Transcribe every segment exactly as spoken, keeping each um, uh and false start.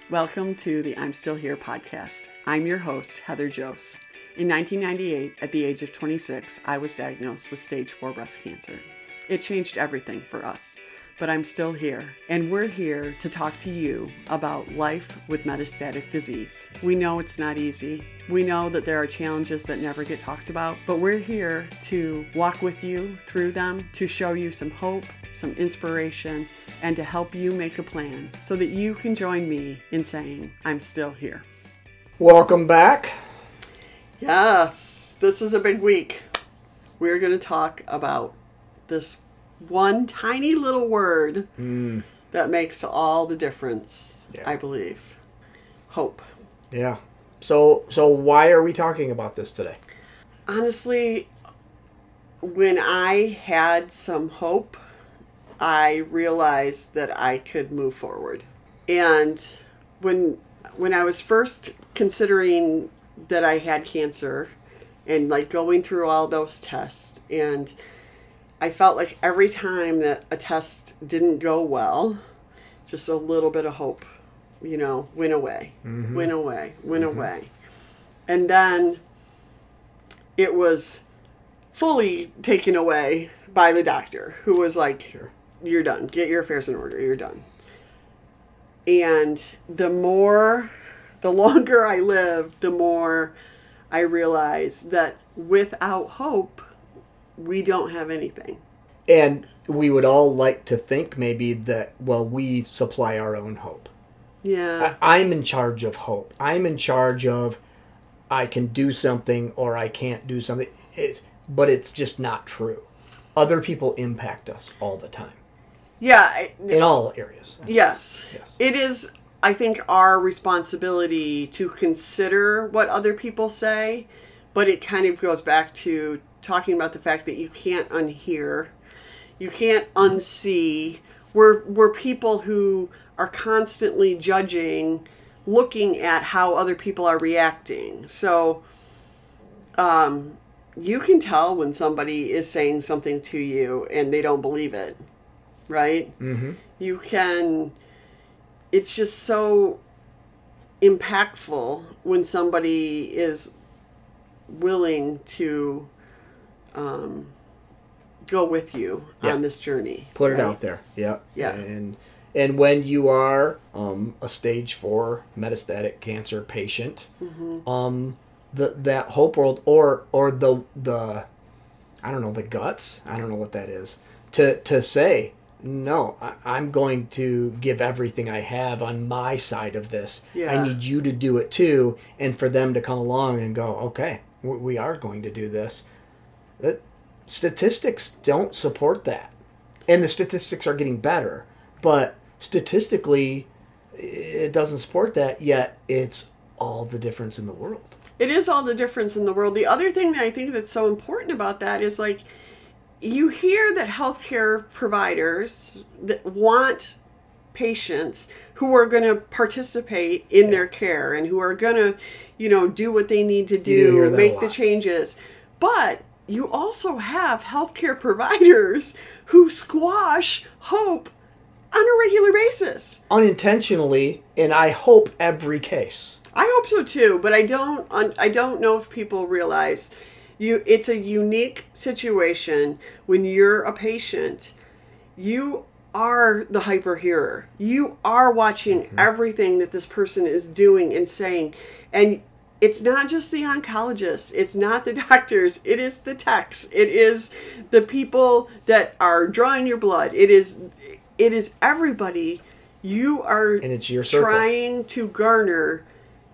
Welcome to the I'm Still Here podcast. I'm your host, Heather Jose. In nineteen ninety-eight, at the age of twenty-six, I was diagnosed with stage four breast cancer. It changed everything for us, but I'm still here, and we're here to talk to you about life with metastatic disease. We know it's not easy. We know that there are challenges that never get talked about, but we're here to walk with you through them, to show you some hope, some inspiration, and to help you make a plan so that you can join me in saying, I'm still here. Welcome back. Yes, this is a big week. We're going to talk about this one tiny little word Mm. that makes all the difference, Yeah. I believe. Hope. Yeah. So, so why are we talking about this today? Honestly, when I had some hope, I realized that I could move forward. And when when I was first considering that I had cancer and like going through all those tests, and I felt like every time that a test didn't go well, just a little bit of hope, you know, went away, mm-hmm. went away, went mm-hmm. away. And then it was fully taken away by the doctor, who was like, sure. You're done. Get your affairs in order. You're done. And the more, the longer I lived, the more I realized that without hope, we don't have anything. And we would all like to think maybe that, well, we supply our own hope. Yeah. I, I'm in charge of hope. I'm in charge of I can do something or I can't do something. It's, but it's just not true. Other people impact us all the time. Yeah. I, in all areas. Yes. Yes. It is, I think, our responsibility to consider what other people say, but it kind of goes back to talking about the fact that you can't unhear, you can't unsee. We're, we're people who are constantly judging, looking at how other people are reacting. So um, you can tell when somebody is saying something to you and they don't believe it, right? Mm-hmm. You can, it's just so impactful when somebody is willing to um, go with you yeah. on this journey. Put it right? out there. Yeah. Yeah. And and when you are um, a stage four metastatic cancer patient, mm-hmm. um, the that hope world or or the the I don't know the guts I don't know what that is to to say no I, I'm going to give everything I have on my side of this. Yeah. I need you to do it too, and for them to come along and go, okay, we are going to do this. That statistics don't support that, and the statistics are getting better, but statistically it doesn't support that, yet it's all the difference in the world. It is all the difference in the world. The other thing that I think that's so important about that is, like, you hear that healthcare providers that want patients who are going to participate in yeah. their care and who are going to, you know, do what they need to do, make the changes. But you also have healthcare providers who squash hope on a regular basis. Unintentionally, and I hope every case. I hope so too, but I don't I don't know if people realize you it's a unique situation when you're a patient. You are the hyper hearer. You are watching mm-hmm. everything that this person is doing and saying, and it's not just the oncologists. It's not the doctors. It is the techs. It is the people that are drawing your blood. It is, it is everybody. You are and it's your circle. Trying to garner.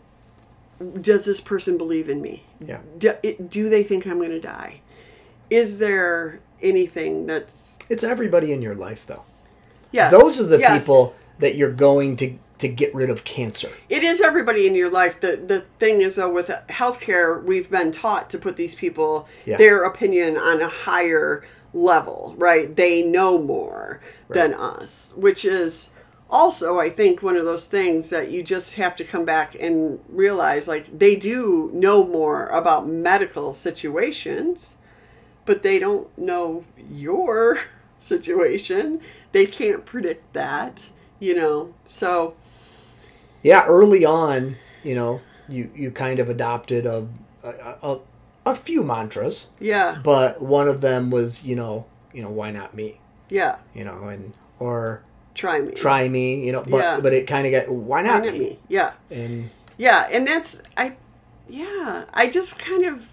Does this person believe in me? Yeah. Do, do they think I'm going to die? Is there anything that's... It's everybody in your life, though. Yes. Those are the yes. people that you're going to to get rid of cancer. It is everybody in your life. The the thing is, though, with healthcare, we've been taught to put these people, yeah. their opinion on a higher level, right? They know more right. than us, which is also, I think, one of those things that you just have to come back and realize, like, they do know more about medical situations, but they don't know your situation. They can't predict that, you know. So yeah, early on, you know, you, you kind of adopted a, a, a, a few mantras. Yeah. But one of them was, you know, you know, why not me? Yeah. You know, and, or Try me. Try me, you know, but, Yeah. but it kind of got, why not, Why not me? me? Yeah. And, yeah. And that's, I, yeah, I just kind of,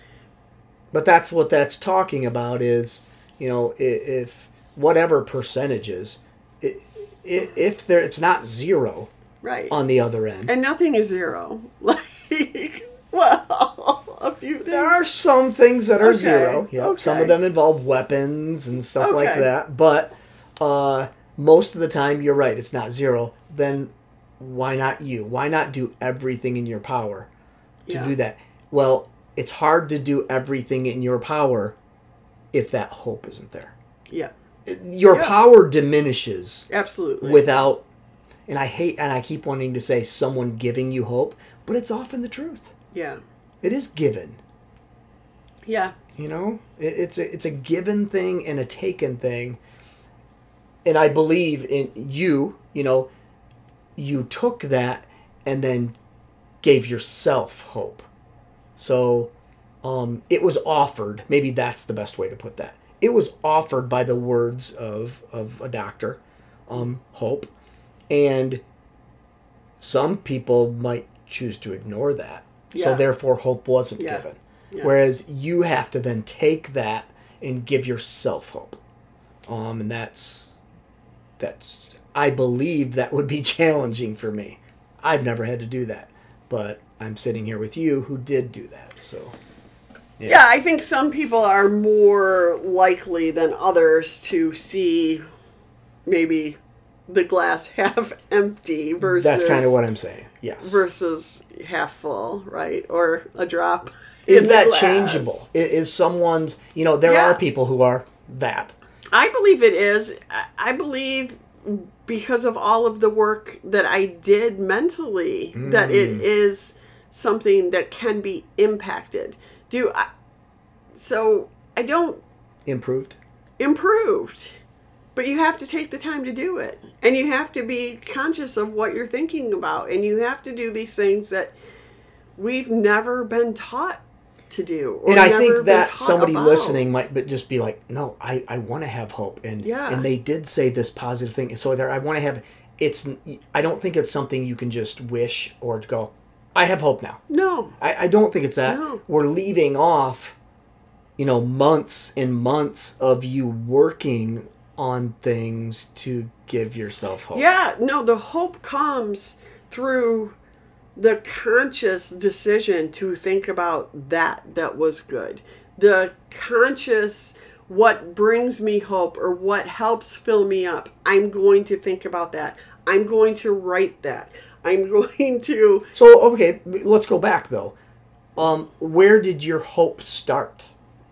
but that's what that's talking about is, you know, if, if whatever percentages, if, if there, it's not zero right. on the other end. And nothing is zero. Like, well, a few things. There are some things that are Okay. zero. Yeah. Okay. Some of them involve weapons and stuff like Okay. that. But uh, most of the time, you're right. It's not zero. Then why not you? Why not do everything in your power to Yeah. do that? Well, it's hard to do everything in your power if that hope isn't there. Yeah. Your Yes. power diminishes Absolutely. without, and I hate, and I keep wanting to say someone giving you hope, but it's often the truth. Yeah. It is given. Yeah. You know, it, it's a it's a given thing and a taken thing. And I believe in you. You know, you took that and then gave yourself hope. So, um, it was offered. Maybe that's the best way to put that. It was offered by the words of of a doctor, um, hope, and some people might choose to ignore that. So Yeah. therefore, hope wasn't Yeah. given. Yeah. Whereas you have to then take that and give yourself hope. Um, and that's, that's, I believe that would be challenging for me. I've never had to do that, but I'm sitting here with you who did do that. So, Yeah. yeah, I think some people are more likely than others to see maybe the glass half empty versus that's kind of what I'm saying. Yes. versus half full, right? Or a drop. Is in the that glass. changeable? I- Is someone's, you know, there Yeah. are people who are that. I believe it is. I- I believe because of all of the work that I did mentally Mm. that it is something that can be impacted. Do I, so I don't Improved? improved, but you have to take the time to do it, and you have to be conscious of what you're thinking about, and you have to do these things that we've never been taught to do. Or And I never think been that taught somebody about. listening might but just be like, no, I, I want to have hope. And Yeah. and they did say this positive thing. So there, I want to have, it's, I don't think it's something you can just wish or go, I have hope now. No. I, I don't think it's that. No. We're leaving off, you know, months and months of you working on things to give yourself hope. Yeah, no, the hope comes through the conscious decision to think about that that was good. The conscious, what brings me hope or what helps fill me up. I'm going to think about that. I'm going to write that. I'm going to... So, okay, let's go back, though. Um, where did your hope start?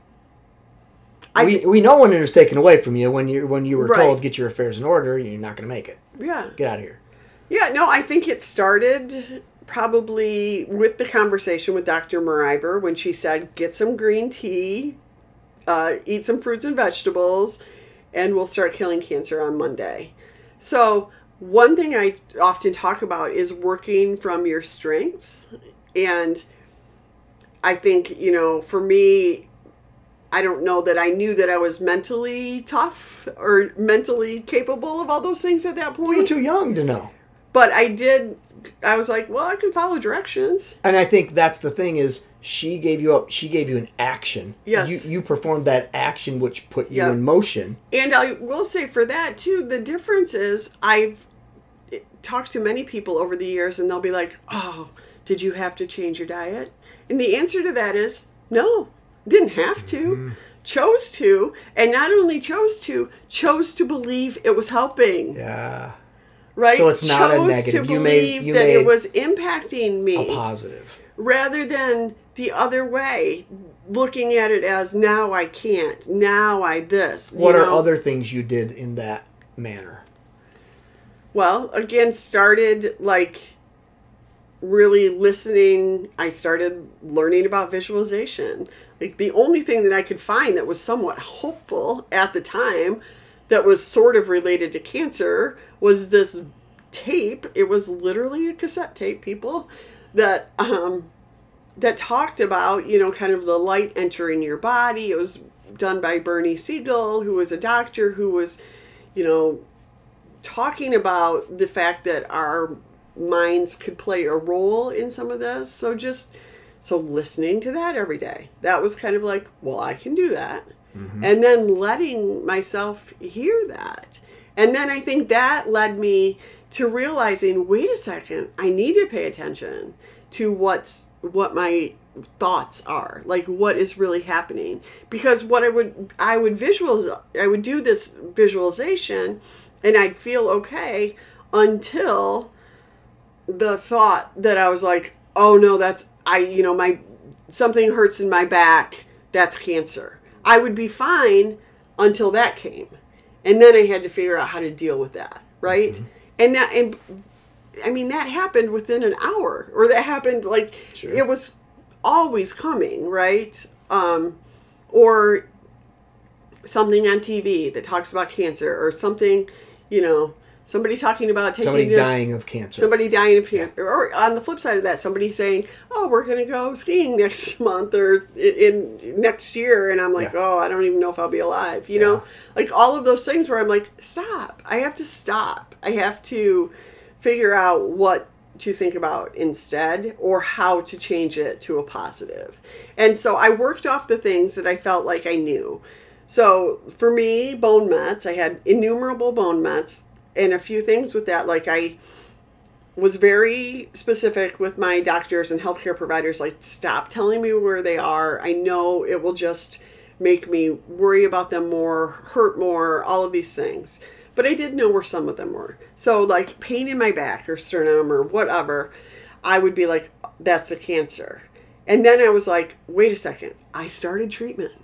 I we th- we know when it was taken away from you, when you when you were Right. told, get your affairs in order, you're not going to make it. Yeah. Get out of here. Yeah, no, I think it started probably with the conversation with Doctor Mariver when she said, get some green tea, uh, eat some fruits and vegetables, and we'll start killing cancer on Monday. So one thing I often talk about is working from your strengths. And I think, you know, for me, I don't know that I knew that I was mentally tough or mentally capable of all those things at that You were point. too young to know. But I did, I was like, well, I can follow directions. And I think that's the thing is she gave you up. She gave you an action. Yes. You you performed that action, which put you Yeah. in motion. And I will say for that, too, the difference is I've talked to many people over the years and they'll be like, oh, did you have to change your diet? And the answer to that is no, didn't have to. Mm-hmm. Chose to. And not only chose to, chose to believe it was helping. Yeah. Right? So it's not a chose negative. to You believe made- you that made it was impacting me. A positive. Rather than the other way, looking at it as now I can't, now I this. What you are know? other things you did in that manner? Well, again, started like really listening. I started learning about visualization. Like the only thing that I could find that was somewhat hopeful at the time that was sort of related to cancer was this tape. It was literally a cassette tape, people, that um, that talked about, you know, kind of the light entering your body. It was done by Bernie Siegel, who was a doctor who was, you know, talking about the fact that our minds could play a role in some of this. So just, so listening to that every day, that was kind of like, well, I can do that. Mm-hmm. And then letting myself hear that. And then I think that led me to realizing, wait a second, I need to pay attention to what's, what my thoughts are, like what is really happening. Because what I would, I would visualize, I would do this visualization and I'd feel okay until the thought that I was like, oh no, that's, I, you know, my, something hurts in my back, that's cancer. I would be fine until that came. And then I had to figure out how to deal with that, right? Mm-hmm. And that, and I mean, that happened within an hour, or that happened like, sure. It was always coming, right? Um, or something on T V that talks about cancer, or something, you know, somebody talking about taking somebody a, dying of cancer. Somebody dying of cancer. Yeah. Or on the flip side of that, somebody saying, oh, we're going to go skiing next month or in, in next year. And I'm like, yeah. oh, I don't even know if I'll be alive. You yeah. know, like all of those things where I'm like, stop. I have to stop. I have to figure out what to think about instead, or how to change it to a positive. And so I worked off the things that I felt like I knew. So for me, bone mets, I had innumerable bone mets. And a few things with that, like I was very specific with my doctors and healthcare providers, like, stop telling me where they are. I know it will just make me worry about them more, hurt more, all of these things. But I did know where some of them were. So like pain in my back or sternum or whatever, I would be like, that's a cancer. And then I was like, wait a second, I started treatment.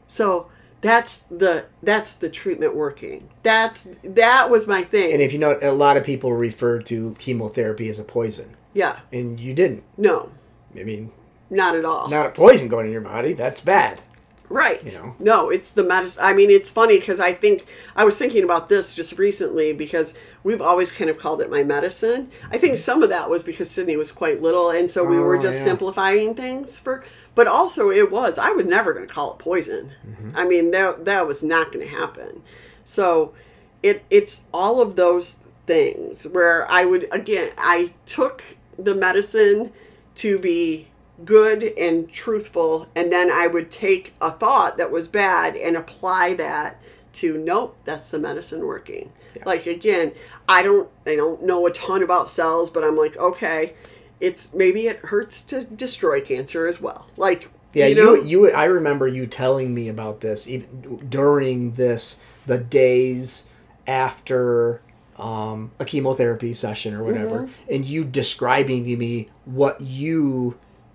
So That's the that's the treatment working. That's that was my thing. And if you know, a lot of people refer to chemotherapy as a poison. Yeah. And you didn't. No. I mean, not at all. Not a poison going in your body. That's bad. Right. You know. No, it's the medicine. I mean, it's funny because I think I was thinking about this just recently because we've always kind of called it my medicine. I think some of that was because Sydney was quite little, and so we oh, were just yeah. simplifying things for. But also, it was I was never going to call it poison. Mm-hmm. I mean, that that was not going to happen. So, it it's all of those things where I would again I took the medicine to be good and truthful, and then I would take a thought that was bad and apply that to nope, that's the medicine working. Yeah. Like again, I don't I don't know a ton about cells, but I'm like, okay, it's maybe it hurts to destroy cancer as well. Like yeah, you know, you, you I remember you telling me about this even during this the days after um, a chemotherapy session or whatever, mm-hmm. and you describing to me what you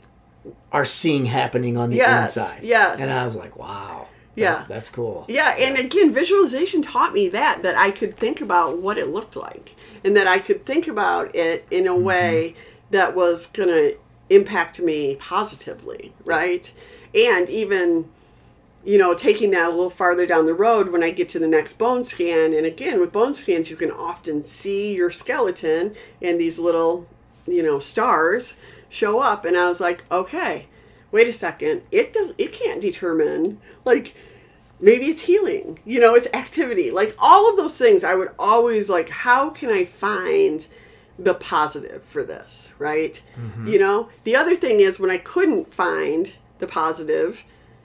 are seeing happening on the yes, inside. Yes. And I was like, wow. Yeah. That's, that's cool. Yeah. And yeah. again, visualization taught me that, that I could think about what it looked like and that I could think about it in a mm-hmm. way that was going to impact me positively. Right. And even, you know, taking that a little farther down the road when I get to the next bone scan. And again, with bone scans, you can often see your skeleton and these little, you know, stars show up, and I was like, okay, wait a second, it does, it can't determine, like, maybe it's healing, you know, it's activity, like all of those things. I would always like, how can I find the positive for this, right? Mm-hmm. You know, the other thing is when I couldn't find the positive,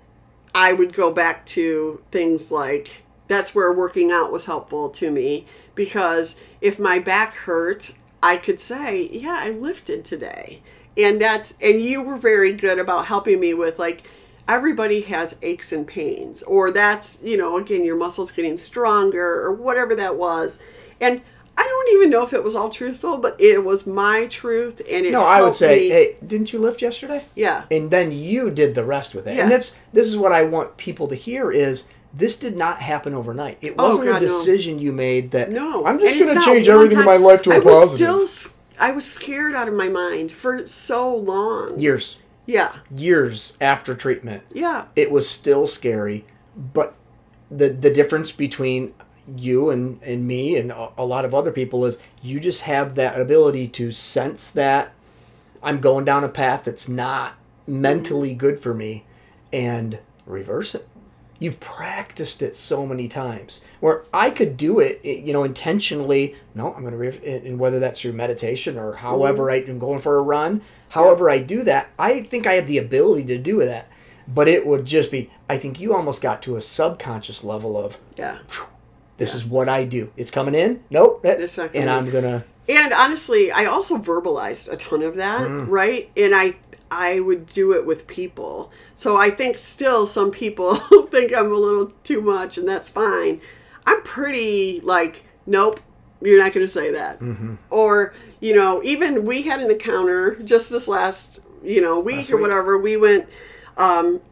I would go back to things like, that's where working out was helpful to me, because if my back hurt, I could say, yeah, I lifted today. And that's, and you were very good about helping me with like, everybody has aches and pains, or that's, you know, again, your muscles getting stronger or whatever that was. And I don't even know if it was all truthful, but it was my truth. And it no, I would say, me. Hey, didn't you lift yesterday? Yeah. And then you did the rest with it. Yeah. And that's, this is what I want people to hear is, this did not happen overnight. It wasn't oh, God, a decision no. you made that, no. I'm just going to not change everything time. in my life to a I positive. Was still, I was scared out of my mind for so long. Years. Yeah. Years after treatment. Yeah. It was still scary, but the the difference between you and, and me and a, a lot of other people is you just have that ability to sense that I'm going down a path that's not mentally good for me and reverse it. You've practiced it so many times where I could do it, you know, intentionally. No, I'm going to, re- and whether that's through meditation or however mm-hmm. I'm going for a run, however I do that, I think I have the ability to do that. But it would just be, I think you almost got to a subconscious level of, yeah, this yeah. is what I do. It's coming in. Nope. It's not coming and I'm in. going to. And honestly, I also verbalized a ton of that, mm. right? And I I would do it with people. So I think still some people think I'm a little too much, and that's fine. I'm pretty like, nope, you're not going to say that. Mm-hmm. Or, you know, even we had an encounter just this last, you know, week last or week. whatever. We went um,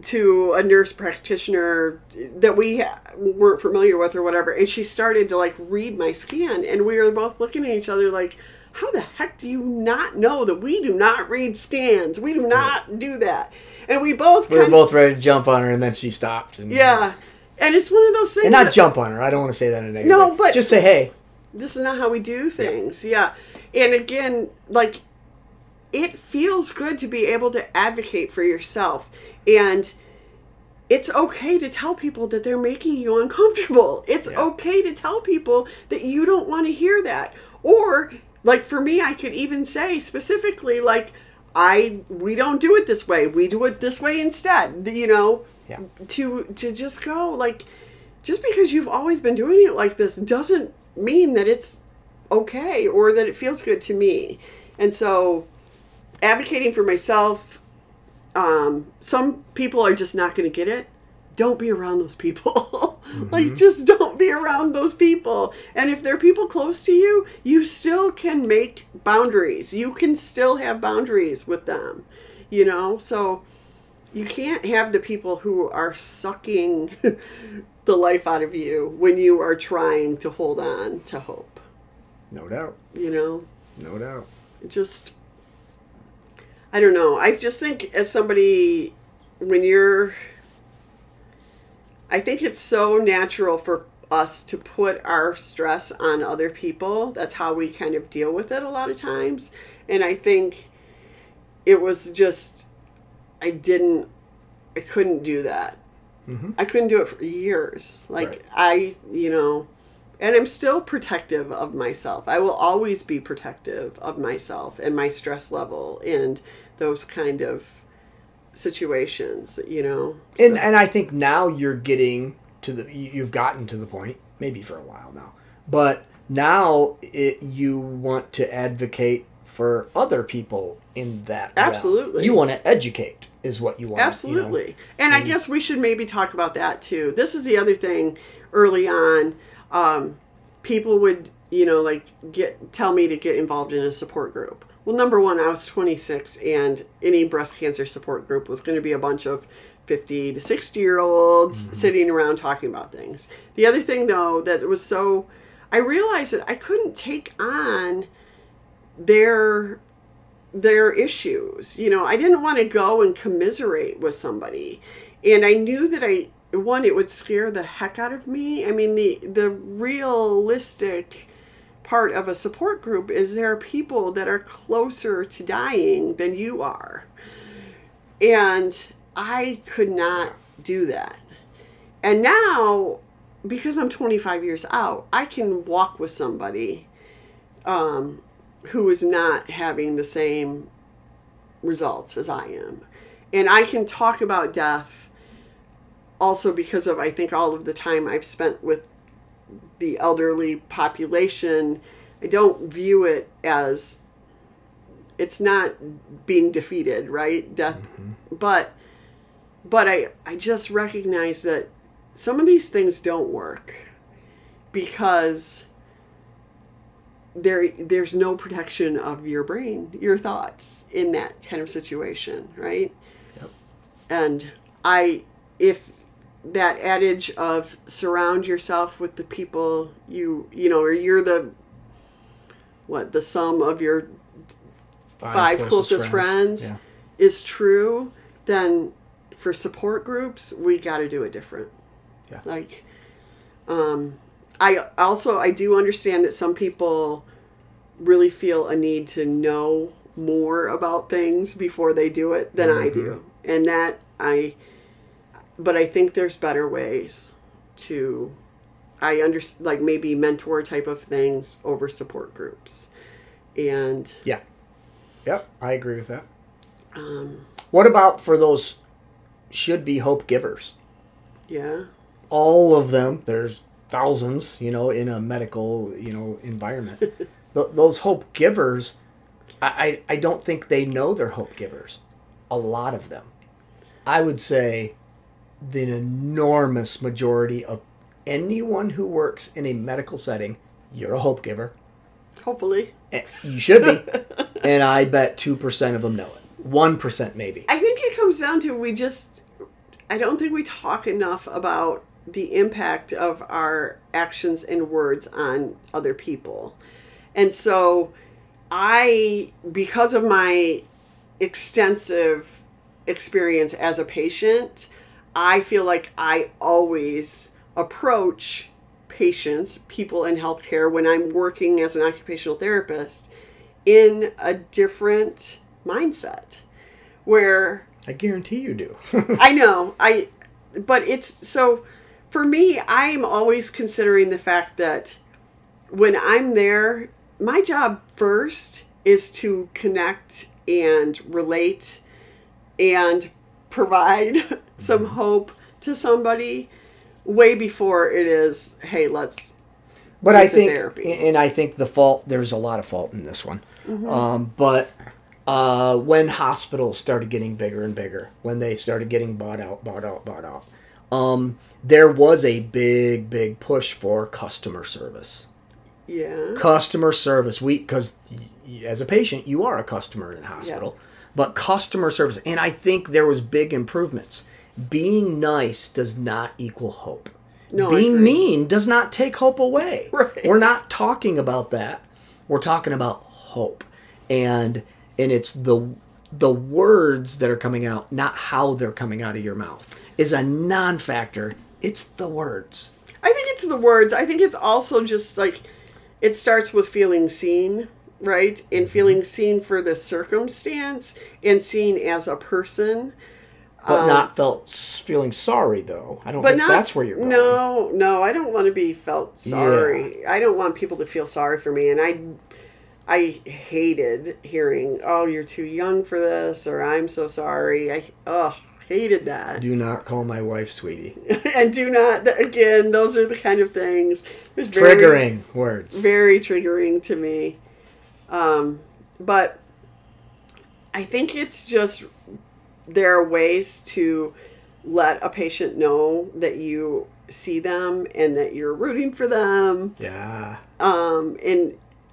to a nurse practitioner that we ha- weren't familiar with or whatever, and she started to like read my scan, and we were both looking at each other like, how the heck do you not know that we do not read scans? We do not yeah. do that. And we both We were both ready to jump on her, and then she stopped. And, yeah. And it's one of those things. And not that, jump on her. I don't want to say that in a negative No, way. but just say, hey. This is not how we do things. Yeah. yeah. And again, like, it feels good to be able to advocate for yourself. And it's okay to tell people that they're making you uncomfortable. It's yeah. okay to tell people that you don't want to hear that. Or, like, for me, I could even say specifically, like, I we don't do it this way. We do it this way instead. You know, yeah. to to just go, like, just because you've always been doing it like this doesn't mean that it's okay or that it feels good to me. And so advocating for myself, um, some people are just not going to get it. Don't be around those people. Mm-hmm. Like, just don't be around those people. And if they're people close to you, you still can make boundaries. You can still have boundaries with them, you know? So you can't have the people who are sucking the life out of you when you are trying to hold on to hope. No doubt. You know? No doubt. Just, I don't know. I just think as somebody, when you're, I think it's so natural for us to put our stress on other people. That's how we kind of deal with it a lot of times. And I think it was just, I didn't, I couldn't do that. Mm-hmm. I couldn't do it for years. Like, right. I, you know, and I'm still protective of myself. I will always be protective of myself and my stress level and those kind of situations, you know. And so. and I think now you're getting to the, you've gotten to the point, maybe for a while now, but now it, you want to advocate for other people in that Absolutely. realm. You want to educate is what you want. Absolutely. You know? And, and I and, guess we should maybe talk about that too. This is the other thing early on. Um, people would, you know, like get tell me to get involved in a support group. Well, number one, I was twenty-six, and any breast cancer support group was going to be a bunch of fifty to sixty year olds mm-hmm. sitting around talking about things. The other thing, though, that was so, I realized that I couldn't take on their their issues. You know, I didn't want to go and commiserate with somebody, and I knew that I one it would scare the heck out of me. I mean, the the realistic part of a support group is there are people that are closer to dying than you are. And I could not do that. And now, because I'm twenty-five years out, I can walk with somebody um, who is not having the same results as I am. And I can talk about death also because of, I think, all of the time I've spent with the elderly population. I don't view it as, it's not being defeated, right? Death. Mm-hmm. But, but I, I just recognize that some of these things don't work because there, there's no protection of your brain, your thoughts in that kind of situation, right? Yep. And I, if, that adage of surround yourself with the people you, you know, or you're the, what, the sum of your five, five closest, closest friends, friends yeah. is true, then for support groups, we got to do it different. Yeah. Like, um, I also, I do understand that some people really feel a need to know more about things before they do it than mm-hmm. I do. And that I, but I think there's better ways to, I understand, like maybe mentor type of things over support groups. And yeah. Yep, I agree with that. Um, what about for those should-be hope givers? Yeah. All of them, there's thousands, you know, in a medical, you know, environment. Th- those hope givers, I, I, I don't think they know they're hope givers. A lot of them. I would say the enormous majority of anyone who works in a medical setting, you're a hope giver. Hopefully. You should be. And I bet two percent of them know it. one percent maybe. I think it comes down to we just, I don't think we talk enough about the impact of our actions and words on other people. And so I, because of my extensive experience as a patient, I feel like I always approach patients, people in healthcare, when I'm working as an occupational therapist, in a different mindset where I guarantee you do. I know I but it's so for me, I'm always considering the fact that when I'm there, my job first is to connect and relate and provide mm-hmm. some hope to somebody way before it is, hey, let's But I think, therapy. And I think the fault, there's a lot of fault in this one. Mm-hmm. Um, but uh, when hospitals started getting bigger and bigger, when they started getting bought out, bought out, bought out, um, there was a big, big push for customer service. Yeah. Customer service. We, because as a patient, you are a customer in the hospital. Yeah. But customer service. And I think there was big improvements. Being nice does not equal hope. No, Being mean does not take hope away. Right. We're not talking about that. We're talking about hope. And and it's the the words that are coming out, not how they're coming out of your mouth, is a non-factor. It's the words. I think it's the words. I think it's also just like, it starts with feeling seen, right? And mm-hmm. feeling seen for the circumstance and seen as a person. But um, not felt feeling sorry, though. I don't think not, that's where you're going. No, no, I don't want to be felt sorry. Yeah. I don't want people to feel sorry for me. And I I hated hearing, oh, you're too young for this, or I'm so sorry. I oh, hated that. Do not call my wife sweetie. And do not, again, those are the kind of things. Triggering very, words. Very triggering to me. Um, but I think it's just, there are ways to let a patient know that you see them and that you're rooting for them. Yeah. Um, and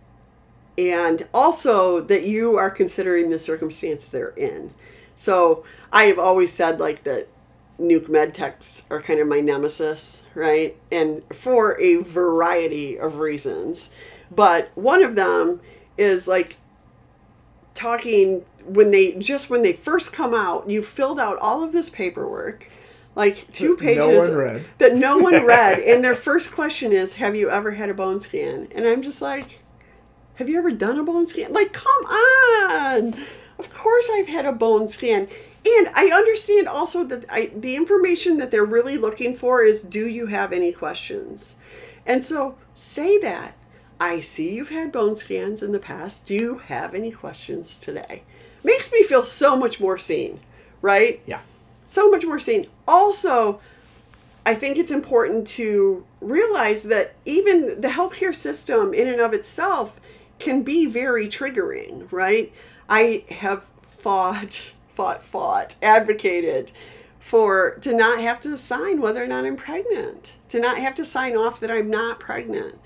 and also that you are considering the circumstance they're in. So I have always said like that nuke med techs are kind of my nemesis, right? And for a variety of reasons. But one of them is like talking when they, just when they first come out, you filled out all of this paperwork, like two pages no one read. that no one read. And their first question is, have you ever had a bone scan? And I'm just like, have you ever done a bone scan? Like, come on. Of course I've had a bone scan. And I understand also that I, the information that they're really looking for is, do you have any questions? And so say that. I see you've had bone scans in the past. Do you have any questions today? Makes me feel so much more seen, right? Yeah. So much more seen. Also, I think it's important to realize that even the healthcare system in and of itself can be very triggering, right? I have fought, fought, fought, advocated for to not have to sign whether or not I'm pregnant, to not have to sign off that I'm not pregnant.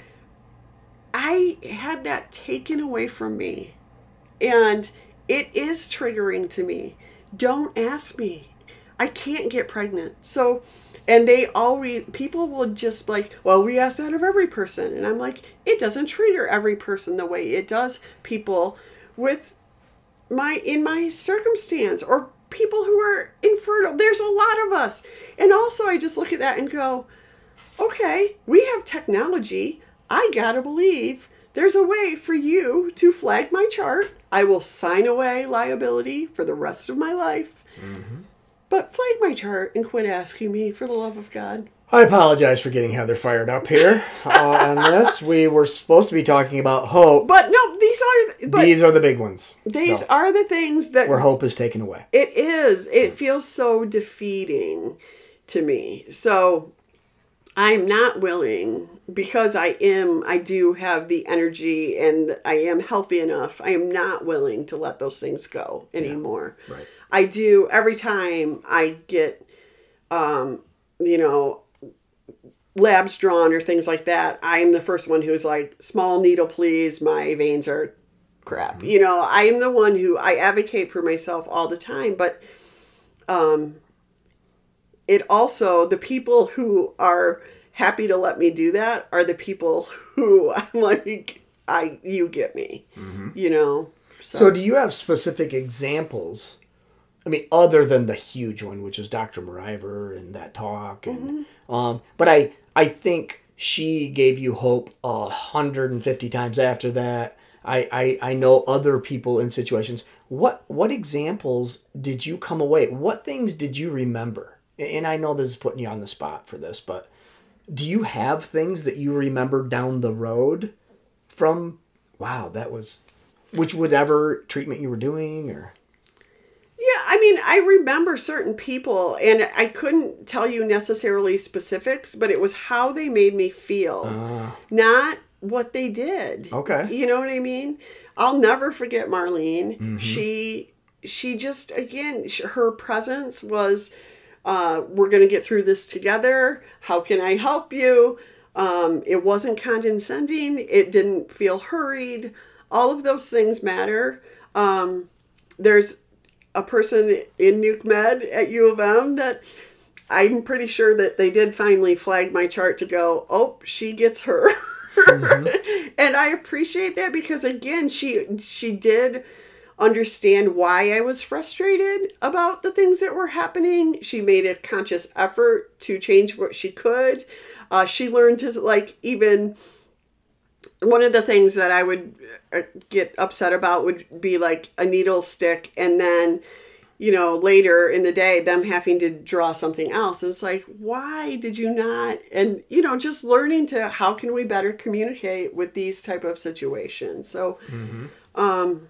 I had that taken away from me, and it is triggering to me. Don't ask me. I can't get pregnant. So, and they always, people will just like, well, we ask that of every person. And I'm like, it doesn't trigger every person the way it does people with my, in my circumstance, or people who are infertile. There's a lot of us. And also I just look at that and go, okay, we have technology. I gotta believe there's a way for you to flag my chart. I will sign away liability for the rest of my life. Mm-hmm. But flag my chart and quit asking me, for the love of God. I apologize for getting Heather fired up here uh, on this. We were supposed to be talking about hope. But no, these are... But these are the big ones. These no. are the things that... Where hope is taken away. It is. It feels so defeating to me. So I'm not willing, because I am, I do have the energy and I am healthy enough, I am not willing to let those things go anymore. Yeah, right. I do, every time I get, um, you know, labs drawn or things like that, I'm the first one who's like, small needle please, my veins are crap. Mm-hmm. You know, I am the one who, I advocate for myself all the time, but um, it also, the people who are happy to let me do that are the people who I'm like, I, you get me, mm-hmm. you know? So. so do you have specific examples? I mean, other than the huge one, which is Doctor Mariver and that talk, and mm-hmm. um, but I I think she gave you hope a hundred and fifty times after that. I, I I know other people in situations. What what examples did you come away? What things did you remember? And I know this is putting you on the spot for this, but do you have things that you remember down the road from? Wow, that was which whatever treatment you were doing, or. Yeah, I mean, I remember certain people, and I couldn't tell you necessarily specifics, but it was how they made me feel, uh, not what they did. Okay. You know what I mean? I'll never forget Marlene. Mm-hmm. She, she just, again, her presence was, uh, we're going to get through this together. How can I help you? Um, it wasn't condescending. It didn't feel hurried. All of those things matter. Um, there's a person in Nuke Med at U of M that I'm pretty sure that they did finally flag my chart to go, oh, she gets her. Mm-hmm. And I appreciate that because, again, she she did understand why I was frustrated about the things that were happening. She made a conscious effort to change what she could. Uh, she learned to, like, even... One of the things that I would get upset about would be like a needle stick and then, you know, later in the day, them having to draw something else. And it's like, why did you not? And, you know, just learning to how can we better communicate with these type of situations. So, mm-hmm. um,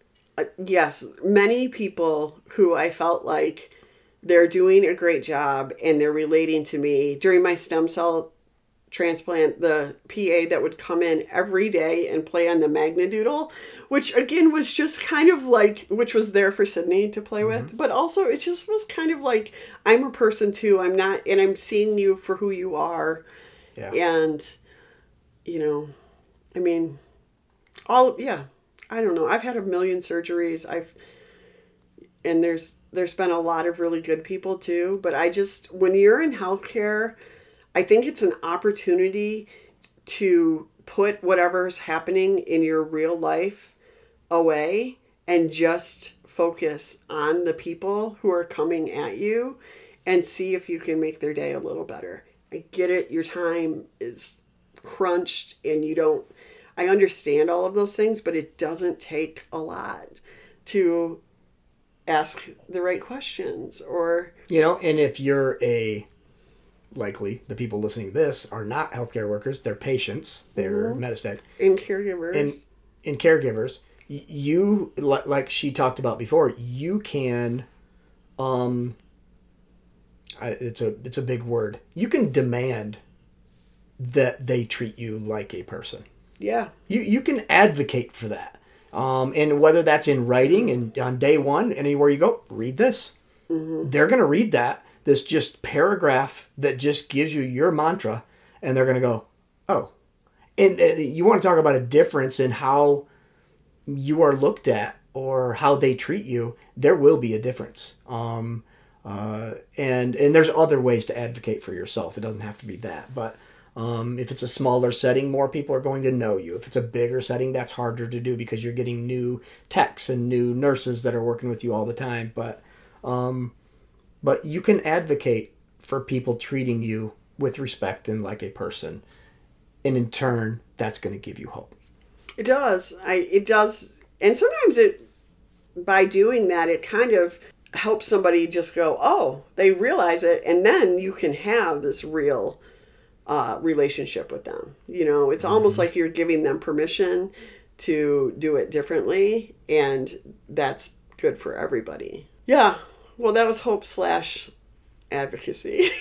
yes, many people who I felt like they're doing a great job and they're relating to me during my stem cell transplant, the P A that would come in every day and play on the Magnadoodle, which again was just kind of like, which was there for Sydney to play mm-hmm. with, but also it just was kind of like, I'm a person too. I'm not, and I'm seeing you for who you are. Yeah. And, you know, I mean, all, yeah, I don't know. I've had a million surgeries. I've, and there's, there's been a lot of really good people too, but I just, when you're in healthcare, I think it's an opportunity to put whatever's happening in your real life away and just focus on the people who are coming at you and see if you can make their day a little better. I get it. Your time is crunched and you don't, I understand all of those things, but it doesn't take a lot to ask the right questions or, you know, and if you're a, likely the people listening to this are not healthcare workers, they're patients, they're mm-hmm. metastatic. And caregivers. And, and caregivers, you, like she talked about before, you can, um, it's a, it's a big word. You can demand that they treat you like a person. Yeah. You, you can advocate for that. Um, and whether that's in writing and on day one, anywhere you go, read this. Mm-hmm. They're going to read that. This just paragraph that just gives you your mantra, and they're going to go, oh. And, and you want to talk about a difference in how you are looked at or how they treat you, there will be a difference. Um, uh, and and there's other ways to advocate for yourself. It doesn't have to be that. But um, if it's a smaller setting, more people are going to know you. If it's a bigger setting, that's harder to do because you're getting new techs and new nurses that are working with you all the time. But... Um, But you can advocate for people treating you with respect and like a person. And in turn, that's going to give you hope. It does. I it does. And sometimes it by doing that, it kind of helps somebody just go, oh, they realize it. And then you can have this real uh, relationship with them. You know, it's mm-hmm. almost like you're giving them permission to do it differently. And that's good for everybody. Yeah. Well, that was hope slash advocacy.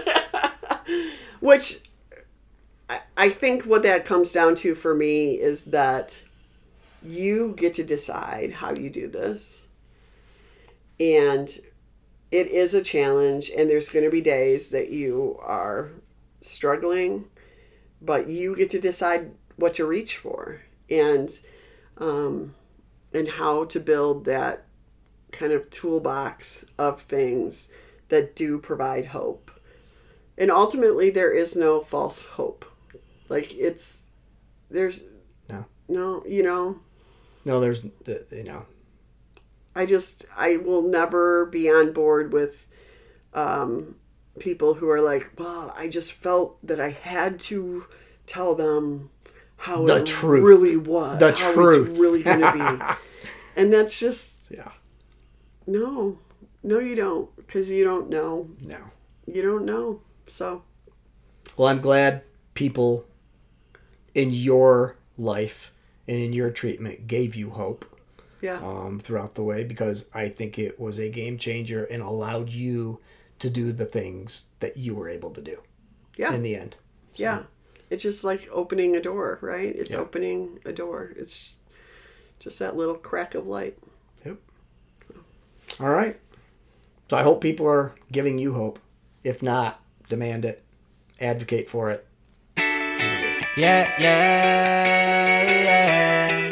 Which I, I think what that comes down to for me is that you get to decide how you do this. And it is a challenge, and there's going to be days that you are struggling, but you get to decide what to reach for and um, and how to build that kind of toolbox of things that do provide hope. And ultimately, there is no false hope. Like, it's, there's, no, no, you know. No, there's, you know. I just, I will never be on board with um, people who are like, well, I just felt that I had to tell them how the it truth. really was. The how truth. It's really going to be. And that's just, yeah. No, no, you don't, because you don't know. No. You don't know, so. Well, I'm glad people in your life and in your treatment gave you hope. Yeah. Um, throughout the way, because I think it was a game changer and allowed you to do the things that you were able to do. Yeah. In the end. So. Yeah. It's just like opening a door, right? It's yep. opening a door. It's just that little crack of light. Yep. All right. So I hope people are giving you hope. If not, demand it. Advocate for it. Yeah, yeah, yeah.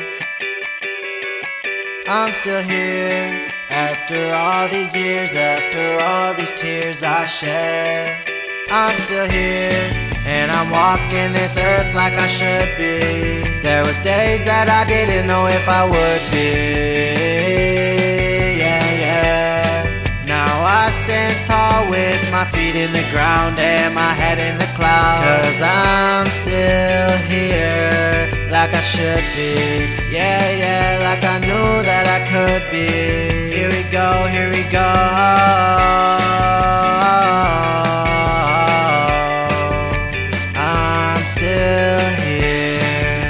I'm still here after all these years, after all these tears I shed. I'm still here and I'm walking this earth like I should be. There was days that I didn't know if I would be. Yeah, yeah. Now I stand tall with my feet in the ground and my head in the clouds. 'Cause I'm still here like I should be. Yeah, yeah, like I knew that I could be. Here we go, here we go. I'm still here.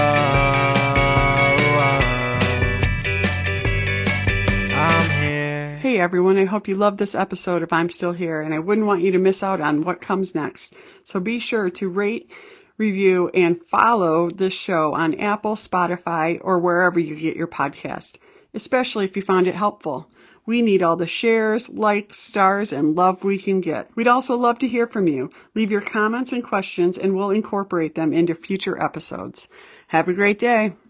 Oh, oh. I'm here. Hey everyone, I hope you loved this episode of I'm Still Here, and I wouldn't want you to miss out on what comes next. So be sure to rate, review, and follow this show on Apple, Spotify, or wherever you get your podcast, especially if you found it helpful. We need all the shares, likes, stars, and love we can get. We'd also love to hear from you. Leave your comments and questions, and we'll incorporate them into future episodes. Have a great day.